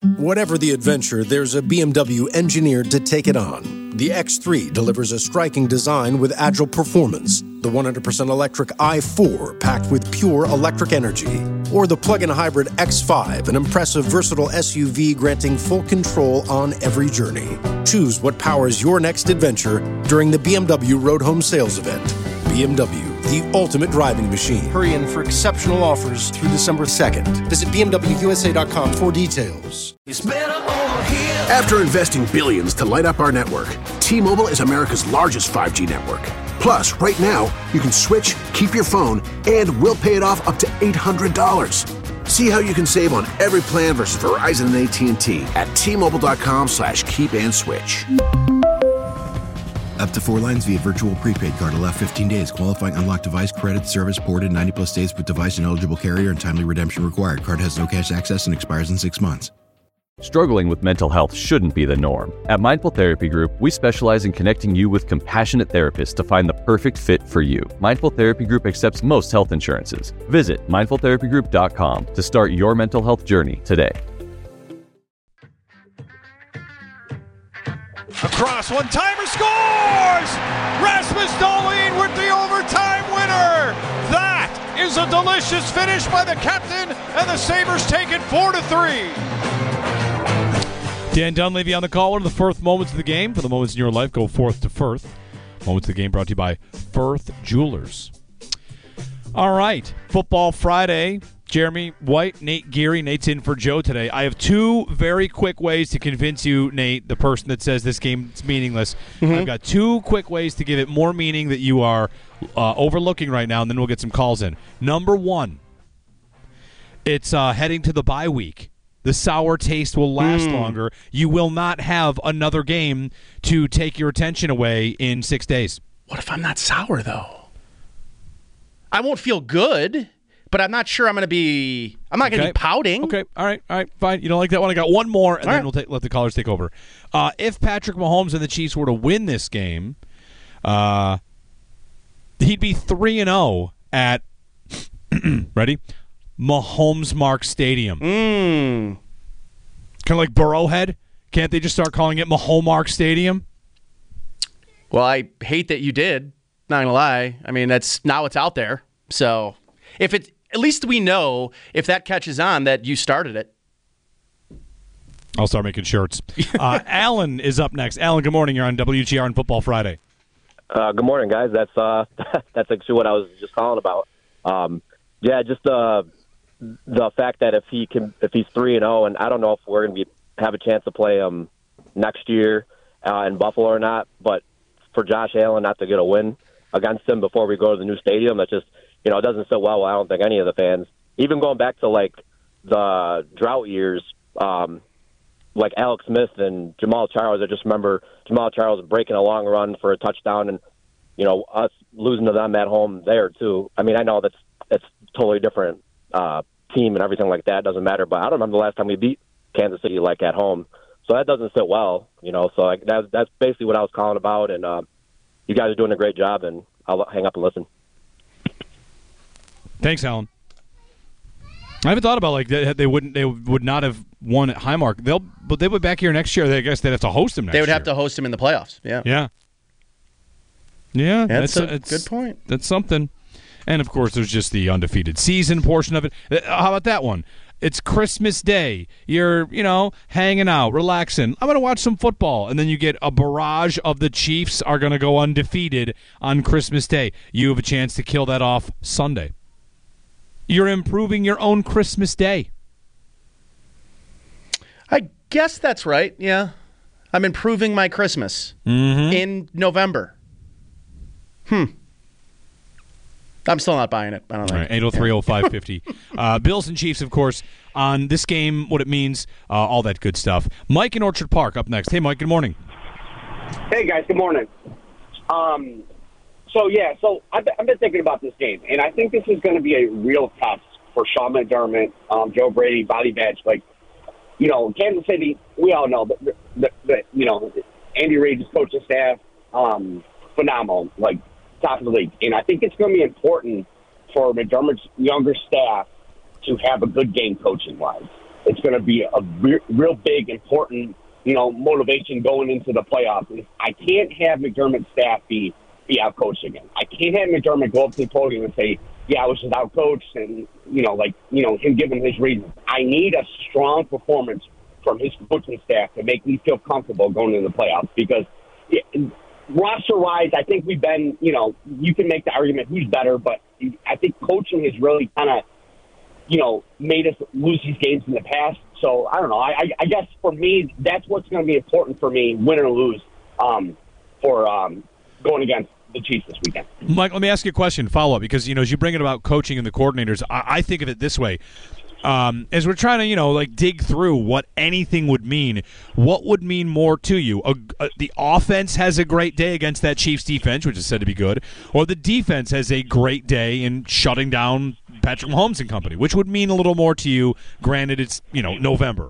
Whatever the adventure, there's a BMW engineered to take it on. The X3 delivers a striking design with agile performance. The 100% electric i4 packed with pure electric energy. Or the plug-in hybrid X5, an impressive versatile SUV granting full control on every journey. Choose what powers your next adventure during the BMW Road Home Sales Event. BMW, the ultimate driving machine. Hurry in for exceptional offers through December 2nd. Visit BMWUSA.com for details. After investing billions to light up our network, T-Mobile is America's largest 5G network. Plus, right now, you can switch, keep your phone, and we'll pay it off up to $800. See how you can save on every plan versus Verizon and AT&T at T-Mobile.com/keep-and-switch. Up to 4 lines via virtual prepaid card. Allow 15 days. Qualifying unlocked device credit service ported 90-plus days with device and eligible carrier and timely redemption required. Card has no cash access and expires in 6 months. Struggling with mental health shouldn't be the norm. At Mindful Therapy Group, we specialize in connecting you with compassionate therapists to find the perfect fit for you. Mindful Therapy Group accepts most health insurances. Visit mindfultherapygroup.com to start your mental health journey today. Across, one-timer scores! Rasmus Dahlin with the overtime winner! That is a delicious finish by the captain, and the Sabres take it 4-3. Dan Dunleavy on the call. One of the Firth moments of the game. For the moments in your life, go forth to Firth. Moments of the game brought to you by Firth Jewelers. All right, Football Friday. Jeremy White, Nate Geary. Nate's in for Joe today. I have 2 very quick ways to convince you, Nate, the person that says this game's meaningless. I've got 2 quick ways to give it more meaning that you are overlooking right now, and then we'll get some calls in. Number 1, it's heading to the bye week. The sour taste will last longer. You will not have another game to take your attention away in 6 days. What if I'm not sour, though? I won't feel good, but I'm not sure I'm not going to be pouting. Okay, all right, fine. You don't like that one? I got one more, and then we'll let the callers take over. If Patrick Mahomes and the Chiefs were to win this game, he'd be 3-0 at, ready? Mahomes Mark Stadium. Kind of like Burrowhead. Can't they just start calling it Mahomes Mark Stadium? Well, I hate that you did. Not gonna lie. I mean, that's now it's out there. So if it, at least we know if that catches on that you started it. I'll start making shirts. Alan is up next. Alan, good morning. You're on WGR on Football Friday. Good morning, guys. That's actually what I was just calling about. Just the fact that if he's 3-0, and I don't know if we're going to have a chance to play him next year in Buffalo or not, but for Josh Allen not to get a win against him before we go to the new stadium, that's just, it doesn't sit well. I don't think any of the fans, even going back to like the drought years, like Alex Smith and Jamal Charles. I just remember Jamal Charles breaking a long run for a touchdown, and us losing to them at home there too. I mean, I know that's totally different team and everything like that. Doesn't matter, but I don't remember the last time we beat Kansas City like at home. So that doesn't sit well, So that's basically what I was calling about, and you guys are doing a great job, and I'll hang up and listen. Thanks, Alan. I haven't thought about like they would not have won at Highmark. But they would back here next year. I guess they'd have to host him next year. They would have to host him in the playoffs. Yeah. That's a good point. That's something. And of course, there's just the undefeated season portion of it. How about that one? It's Christmas Day. You're, hanging out, relaxing. I'm going to watch some football. And then you get a barrage of the Chiefs are going to go undefeated on Christmas Day. You have a chance to kill that off Sunday. You're improving your own Christmas Day. I guess that's right, yeah. I'm improving my Christmas in November. I'm still not buying it. I don't know. Right, 803-0550. Bills and Chiefs, of course, on this game, what it means, all that good stuff. Mike in Orchard Park up next. Hey, Mike, good morning. Hey, guys, good morning. So I've been thinking about this game, and I think this is going to be a real test for Sean McDermott, Joe Brady, Body Badge. Kansas City, we all know that Andy Reid's coaching staff, phenomenal, top of the league. And I think it's going to be important for McDermott's younger staff to have a good game coaching-wise. it's going to be a real big, important, motivation going into the playoffs. I can't have McDermott's staff be out-coached again. I can't have McDermott go up to the podium and say, I was just out-coached and, him giving his reasons. I need a strong performance from his coaching staff to make me feel comfortable going into the playoffs because roster-wise, I think we've been, you can make the argument who's better, but I think coaching has really kind of, made us lose these games in the past. So, I don't know. I guess for me, that's what's going to be important for me, win or lose, for going against the Chiefs this weekend. Mike, let me ask you a question, follow-up, because, as you bring it about coaching and the coordinators, I think of it this way. As we're trying to, dig through what anything would mean, what would mean more to you? The offense has a great day against that Chiefs defense, which is said to be good, or the defense has a great day in shutting down Patrick Mahomes and company, which would mean a little more to you, granted it's, November?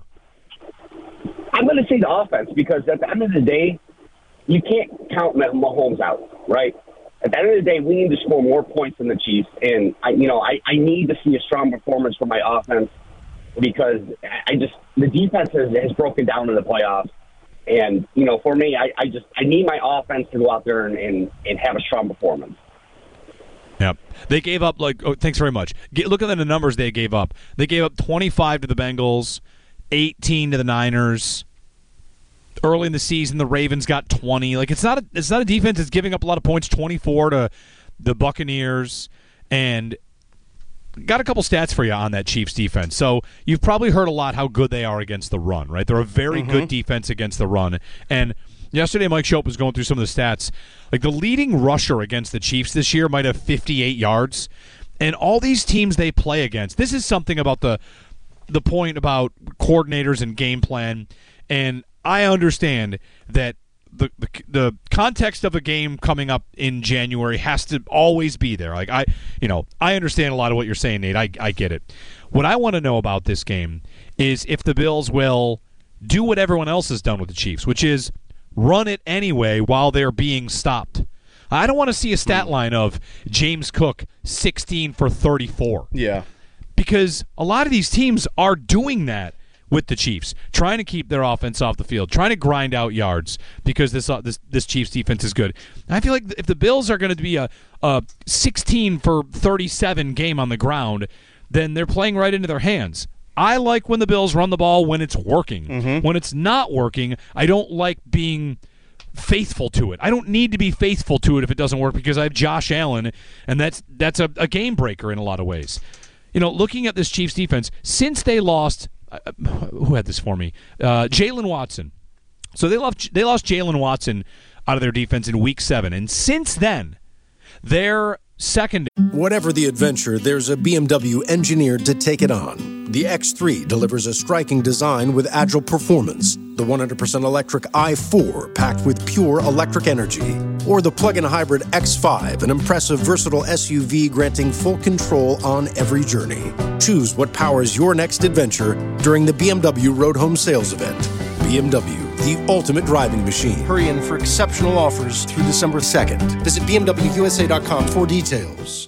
I'm going to say the offense because at the end of the day, you can't count Mahomes out, right? At the end of the day, we need to score more points than the Chiefs, and I need to see a strong performance from my offense because the defense has broken down in the playoffs, and for me, I need my offense to go out there and have a strong performance. Yeah, they gave up thanks very much. Look at the numbers they gave up. They gave up 25 to the Bengals, 18 to the Niners. Early in the season, the Ravens got 20. It's not a defense that's giving up a lot of points. 24 to the Buccaneers, and got a couple stats for you on that Chiefs defense. So you've probably heard a lot how good they are against the run, right? They're a very good defense against the run. And yesterday, Mike Schopp was going through some of the stats. The leading rusher against the Chiefs this year might have 58 yards, and all these teams they play against. This is something about the point about coordinators and game plan, and I understand that the context of a game coming up in January has to always be there. I understand a lot of what you're saying, Nate. I get it. What I want to know about this game is if the Bills will do what everyone else has done with the Chiefs, which is run it anyway while they're being stopped. I don't want to see a stat line of James Cook 16 for 34. Yeah. Because a lot of these teams are doing that with the Chiefs, trying to keep their offense off the field, trying to grind out yards because this Chiefs defense is good. I feel like if the Bills are going to be a 16 for 37 game on the ground, then they're playing right into their hands. I like when the Bills run the ball when it's working. When it's not working, I don't like being faithful to it. I don't need to be faithful to it if it doesn't work because I have Josh Allen, and that's a game breaker in a lot of ways. Looking at this Chiefs defense, since they lost who had this for me? Jalen Watson. So they lost Jalen Watson out of their defense in Week 7, and since then, their second. Whatever the adventure, there's a BMW engineered to take it on. The X3 delivers a striking design with agile performance. The 100% electric i4 packed with pure electric energy. Or the plug-in hybrid X5, an impressive, versatile SUV granting full control on every journey. Choose what powers your next adventure during the BMW Road Home Sales Event. BMW, the ultimate driving machine. Hurry in for exceptional offers through December 2nd. Visit BMWUSA.com for details.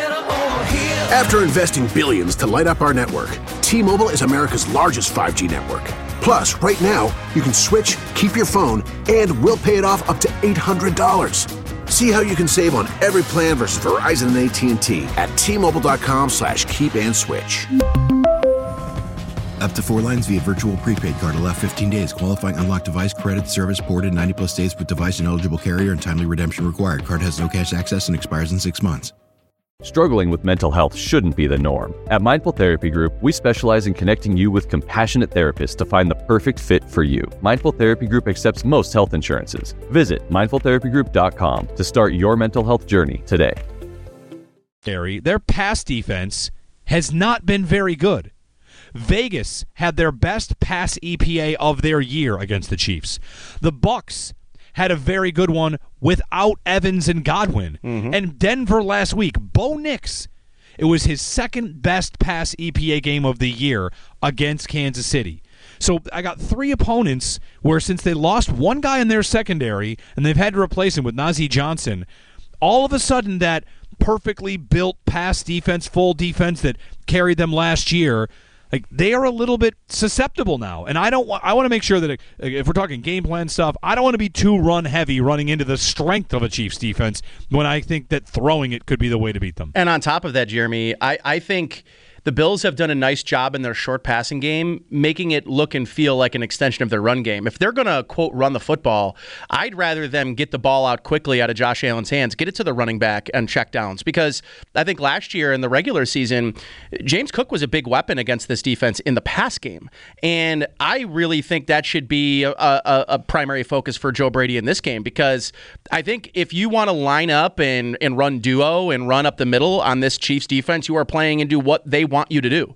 After investing billions to light up our network, T-Mobile is America's largest 5G network. Plus, right now, you can switch, keep your phone, and we'll pay it off up to $800. See how you can save on every plan versus Verizon and AT&T at T-Mobile.com/keep-and-switch. Up to 4 lines via virtual prepaid card. Allow 15 days. Qualifying unlocked device credit service ported 90-plus days with device and eligible carrier and timely redemption required. Card has no cash access and expires in 6 months. Struggling with mental health shouldn't be the norm. At Mindful Therapy Group, we specialize in connecting you with compassionate therapists to find the perfect fit for you. Mindful Therapy Group accepts most health insurances. Visit mindfultherapygroup.com to start your mental health journey today. Their pass defense has not been very good. Vegas had their best pass EPA of their year against the Chiefs. The Bucs had a very good one without Evans and Godwin. And Denver last week, Bo Nix, it was his second best pass EPA game of the year against Kansas City. So I got 3 opponents where since they lost one guy in their secondary and they've had to replace him with Najee Johnson, all of a sudden that perfectly built pass defense, full defense that carried them last year, Like, they are a little bit susceptible now, and I want to make sure that if we're talking game plan stuff, I don't want to be too run heavy running into the strength of a Chiefs defense when I think that throwing it could be the way to beat them. And on top of that, Jeremy, I think the Bills have done a nice job in their short passing game, making it look and feel like an extension of their run game. If they're going to, quote, run the football, I'd rather them get the ball out quickly out of Josh Allen's hands, get it to the running back and check downs. Because I think last year in the regular season, James Cook was a big weapon against this defense in the pass game. And I really think that should be a primary focus for Joe Brady in this game, because I think if you want to line up and run duo and run up the middle on this Chiefs defense, you are playing into what they want you to do.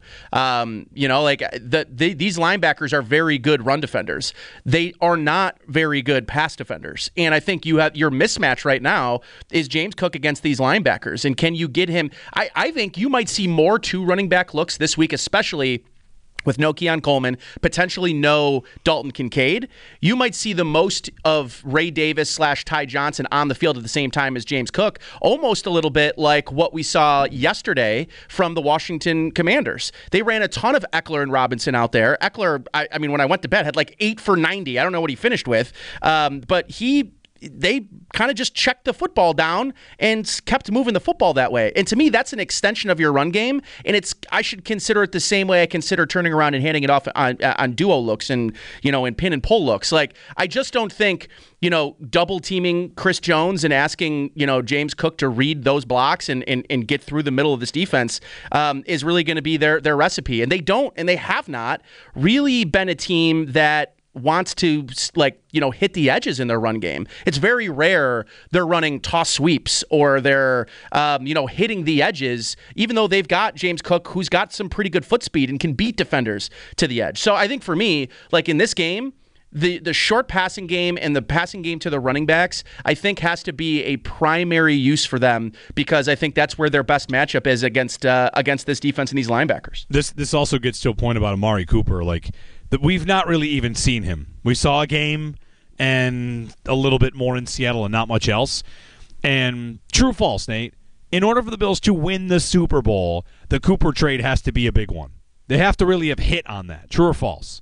These linebackers are very good run defenders. They are not very good pass defenders. And I think you have your mismatch right now is James Cook against these linebackers. And can you get him? I think you might see more 2 running back looks this week, especially with no Keon Coleman, potentially no Dalton Kincaid. You might see the most of Ray Davis / Ty Johnson on the field at the same time as James Cook, almost a little bit like what we saw yesterday from the Washington Commanders. They ran a ton of Eckler and Robinson out there. Eckler, I mean, when I went to bed, had like 8 for 90. I don't know what he finished with, but they kind of just checked the football down and kept moving the football that way. And to me, that's an extension of your run game. And I should consider it the same way I consider turning around and handing it off on duo looks and, and pin and pull looks. Like, I just don't think, double teaming Chris Jones and asking, James Cook to read those blocks and get through the middle of this defense is really going to be their recipe. And they have not really been a team that wants to hit the edges in their run game. It's very rare they're running toss sweeps or they're hitting the edges, even though they've got James Cook, who's got some pretty good foot speed and can beat defenders to the edge. So I think for me, like in this game, the short passing game and the passing game to the running backs, I think has to be a primary use for them, because I think that's where their best matchup is against this defense and these linebackers. This also gets to a point about Amari Cooper, that we've not really even seen him. We saw a game and a little bit more in Seattle and not much else. And true or false, Nate, in order for the Bills to win the Super Bowl, the Cooper trade has to be a big one. They have to really have hit on that. True or false?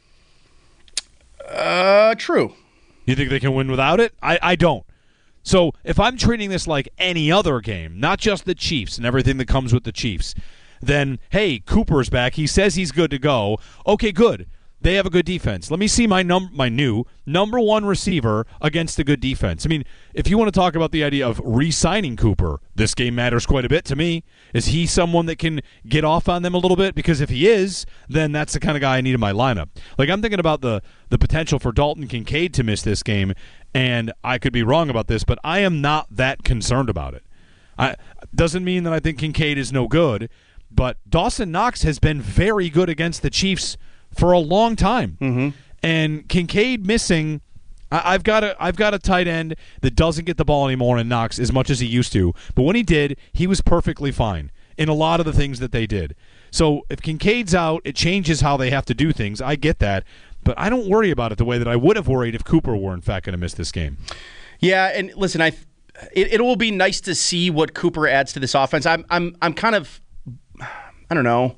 True. You think they can win without it? I don't. So if I'm treating this like any other game, not just the Chiefs and everything that comes with the Chiefs, then, hey, Cooper's back. He says he's good to go. Okay, good. They have a good defense. Let me see my new number 1 receiver against a good defense. I mean, if you want to talk about the idea of re-signing Cooper, this game matters quite a bit to me. Is he someone that can get off on them a little bit? Because if he is, then that's the kind of guy I need in my lineup. Like, I'm thinking about the potential for Dalton Kincaid to miss this game, and I could be wrong about this, but I am not that concerned about it. Doesn't mean that I think Kincaid is no good, but Dawson Knox has been very good against the Chiefs for a long time. Mm-hmm. And Kincaid missing, I've got a tight end that doesn't get the ball anymore in Knox as much as he used to. But when he did, he was perfectly fine in a lot of the things that they did. So if Kincaid's out, it changes how they have to do things. I get that. But I don't worry about it the way that I would have worried if Cooper were, in fact, going to miss this game. Yeah, and listen, it will be nice to see what Cooper adds to this offense. I'm kind of, I don't know.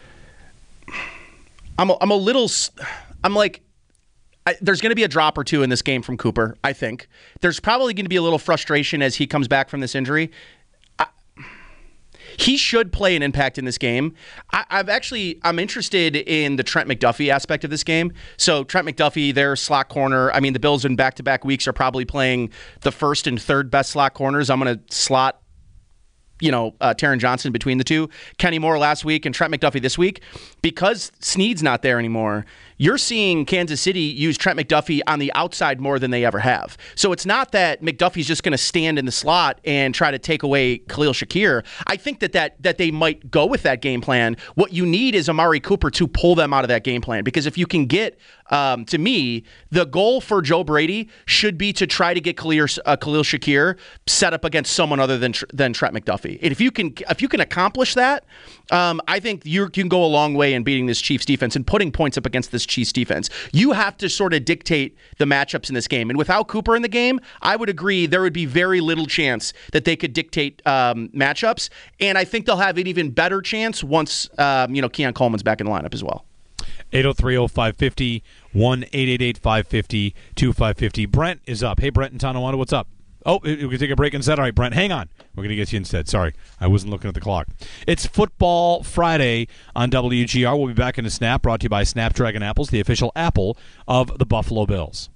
There's going to be a drop or two in this game from Cooper, I think. There's probably going to be a little frustration as he comes back from this injury. He should play an impact in this game. I'm interested in the Trent McDuffie aspect of this game. So Trent McDuffie, their slot corner. I mean, the Bills in back-to-back weeks are probably playing the first and third best slot corners. I'm going to slot Taron Johnson between the two. Kenny Moore last week and Trent McDuffie this week. Because Snead's not there anymore, you're seeing Kansas City use Trent McDuffie on the outside more than they ever have. So it's not that McDuffie's just going to stand in the slot and try to take away Khalil Shakir. I think that they might go with that game plan. What you need is Amari Cooper to pull them out of that game plan. Because if you can get, to me, the goal for Joe Brady should be to try to get Khalil Shakir set up against someone other than Trent McDuffie. And if you can accomplish that, I think you can go a long way way in beating this Chiefs defense and putting points up against this Chiefs defense. You have to sort of dictate the matchups in this game. And without Cooper in the game, I would agree there would be very little chance that they could dictate matchups. And I think they'll have an even better chance once Keon Coleman's back in the lineup as well. 803-0550, 1-888-550-2550. Brent is up. Hey, Brent in Tonawanda, what's up? Oh, we can take a break instead. All right, Brent, hang on. We're going to get you instead. Sorry, I wasn't looking at the clock. It's Football Friday on WGR. We'll be back in a snap, brought to you by Snapdragon Apples, the official apple of the Buffalo Bills.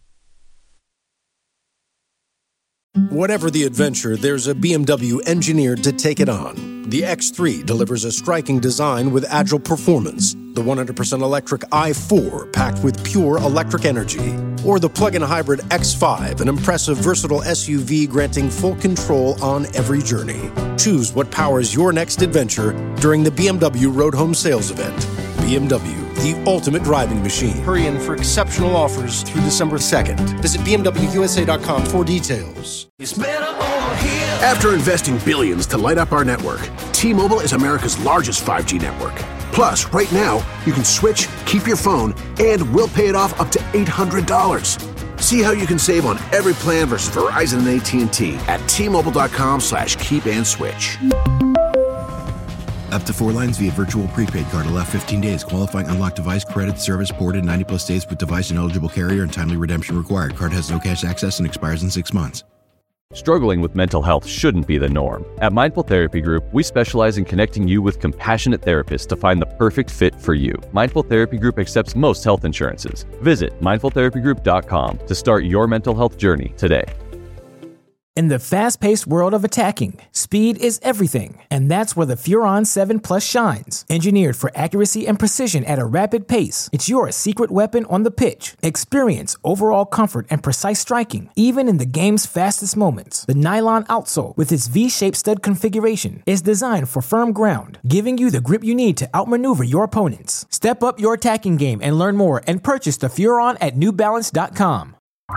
Whatever the adventure, there's a BMW engineered to take it on. The X3 delivers a striking design with agile performance. The 100% electric i4 packed with pure electric energy. Or the plug-in hybrid X5, an impressive, versatile SUV granting full control on every journey. Choose what powers your next adventure during the BMW Road Home Sales Event. BMW, the ultimate driving machine. Hurry in for exceptional offers through December 2nd. Visit BMWUSA.com for details. After investing billions to light up our network, T-Mobile is America's largest 5G network. Plus, right now, you can switch, keep your phone, and we'll pay it off up to $800. See how you can save on every plan versus Verizon and AT&T at T-Mobile.com/keep-and-switch. Up to 4 lines via virtual prepaid card. Allow 15 days. Qualifying unlocked device credit service ported 90-plus days with device and eligible carrier and timely redemption required. Card has no cash access and expires in 6 months. Struggling with mental health shouldn't be the norm. At Mindful Therapy Group, we specialize in connecting you with compassionate therapists to find the perfect fit for you. Mindful Therapy Group accepts most health insurances. Visit mindfultherapygroup.com to start your mental health journey today. In the fast-paced world of attacking, speed is everything, and that's where the Furon 7 Plus shines. Engineered for accuracy and precision at a rapid pace, it's your secret weapon on the pitch. Experience overall comfort and precise striking, even in the game's fastest moments. The nylon outsole, with its V-shaped stud configuration, is designed for firm ground, giving you the grip you need to outmaneuver your opponents. Step up your attacking game and learn more and purchase the Furon at NewBalance.com.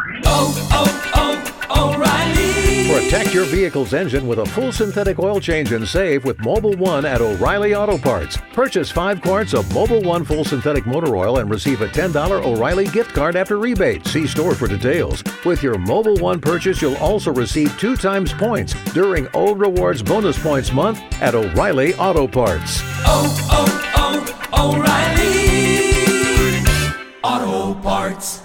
O'Reilly. Protect your vehicle's engine with a full synthetic oil change and save with Mobil 1 at O'Reilly Auto Parts. Purchase 5 quarts of Mobil 1 full synthetic motor oil and receive a $10 O'Reilly gift card after rebate. See store for details. With your Mobil 1 purchase, you'll also receive 2 times points during O Rewards Bonus Points Month at O'Reilly Auto Parts. O'Reilly Auto Parts.